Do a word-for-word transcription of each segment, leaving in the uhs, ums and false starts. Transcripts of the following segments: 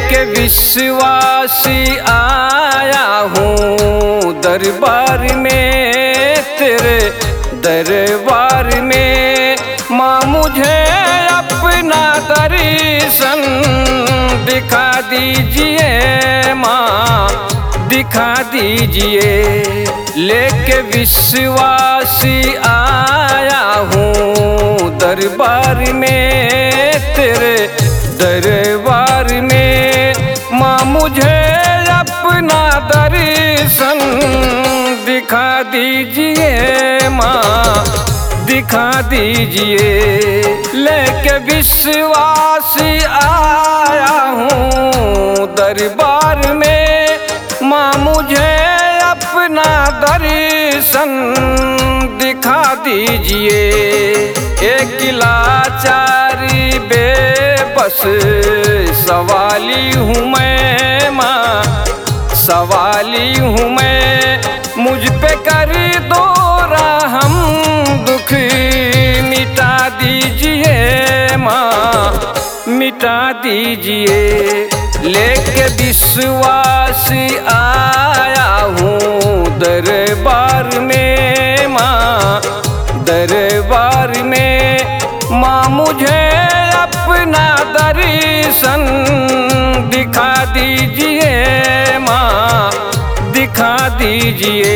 लेके विश्वासी आया हूँ दरबार में, तेरे दरबार में। माँ मुझे अपना दर्शन दिखा दीजिए, माँ दिखा दीजिए। लेके विश्वासी आया हूँ दरबार में, तेरे दरबार में। माँ मुझे अपना दर्शन दिखा दीजिए, माँ दिखा दीजिए। लेके विश्वासी आया हूँ दरबार में, माँ मुझे अपना दर्शन दिखा दीजिए। एक लाचारी बेबस सवाली हूँ मैं, माँ सवाली हूँ मैं। मुझ पे कर दो रहम, दुख मिटा दीजिए, माँ मिटा दीजिए। लेके विश्वास आया हूँ दरबार में, माँ दरबार में। माँ मुझे अपना दर्शन दिखा दीजिए, माँ दिखा दीजिए।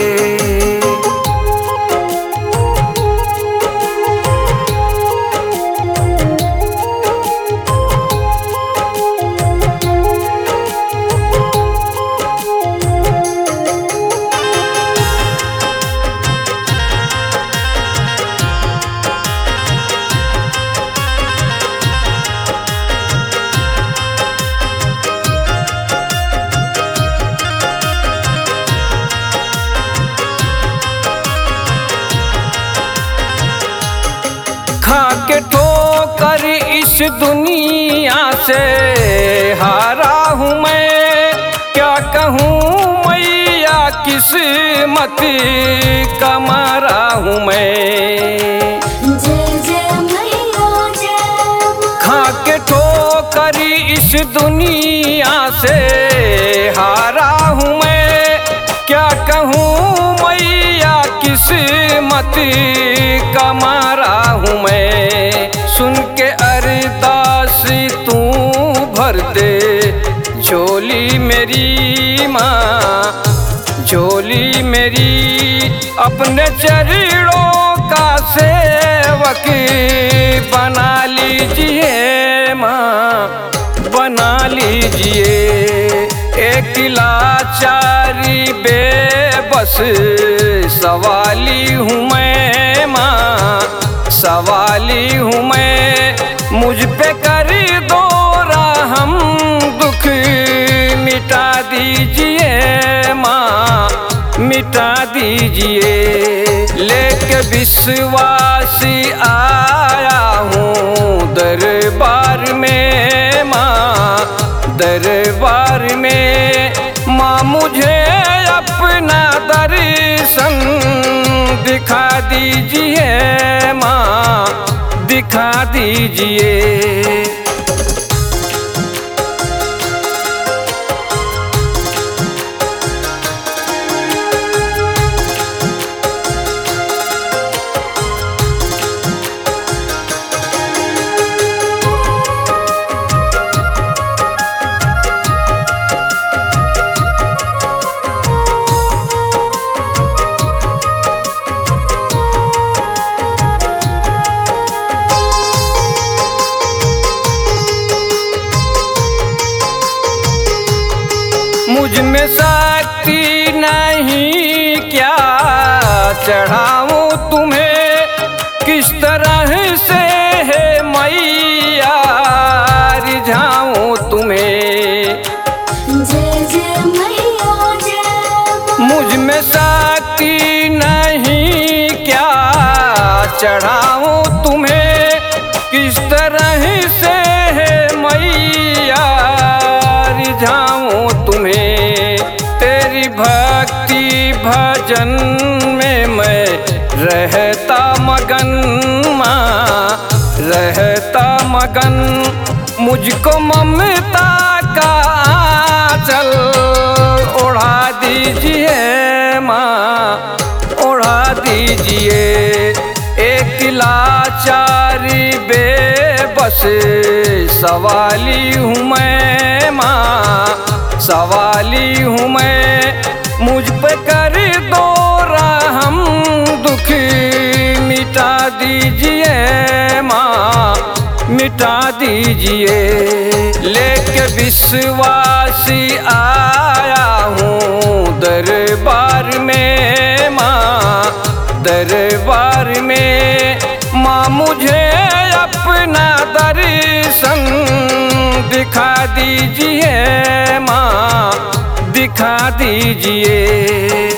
खा के ठोकर इस दुनिया से हारा हूँ मैं, क्या कहूँ मैया किस्मत का मारा हूँ मैं। जय जय मैया जय। खा के ठोकर इस दुनिया से हारा हूँ मैं, क्या कहूँ मैया किस्मत का मारा हूँ मैं। सुन के अरदास तू भर दे झोली मेरी, माँ झोली मेरी। अपने चरणों का सेवक बना लीजिए, माँ बना लीजिए। एक लाचारी बेबस सवाली हूँ मैं, माँ सवाली हूँ मैं। मुझ पे कर दो रहम, दुख मिटा दीजिए, माँ मिटा दीजिए। लेके विश्वासी आया हूँ दरबार में, माँ दरबार में। माँ मुझे अपना दर्शन दिखा दीजिए, माँ दिखा दीजिए। मुझ में शक्ति नहीं, क्या चढ़ाऊं तुम्हें, किस तरह से है मैया रिझाऊं तुम्हें। जय जय मैया जय। मुझ में शक्ति नहीं, क्या चढ़ाऊं तुम्हें, किस तरह से है मैया रिझाऊं तुम्हें। तेरी भक्ति भजन में मैं रहता मगन, माँ रहता मगन। मुझको ममता का आंचल ओढ़ा दीजिए माँ, ओढ़ा दीजिए। एक लाचारी बेबस सवाली हूँ मैं माँ, सवाली हूँ मैं। मुझ पे कर दो रहम, दुख मिटा दीजिए माँ, मिटा दीजिए। लेके विश्वासी आया हूँ दरबार में माँ, दरबार में। माँ मुझे अपना दर्शन दिखा दीजिए माँ, दिखा दीजिए।